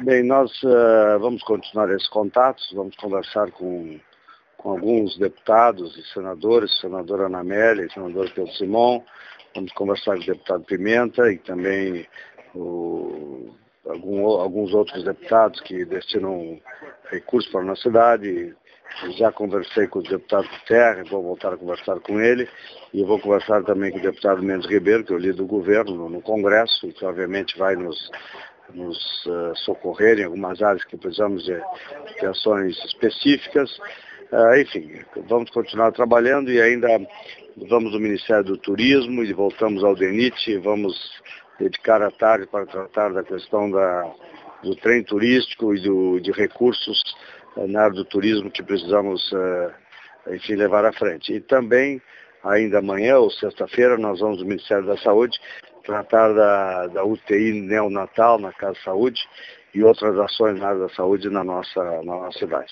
Bem, nós vamos continuar esses contatos, vamos conversar com alguns deputados e senadores, senadora Ana Amélia e senador Pedro Simão, vamos conversar com o deputado Pimenta e também alguns outros deputados que destinam recursos para a nossa cidade. Já conversei com o deputado Terra, vou voltar a conversar com ele, e vou conversar também com o deputado Mendes Ribeiro, que é o líder do governo no Congresso, e que obviamente vai nos socorrer em algumas áreas que precisamos de ações específicas. Enfim, vamos continuar trabalhando e ainda vamos ao Ministério do Turismo e voltamos ao DENIT e vamos dedicar a tarde para tratar da questão do trem turístico e de recursos na área do turismo que precisamos, enfim, levar à frente. E também, ainda amanhã ou sexta-feira, nós vamos ao Ministério da Saúde tratar da UTI neonatal na Casa Saúde e outras ações na área da saúde na nossa cidade.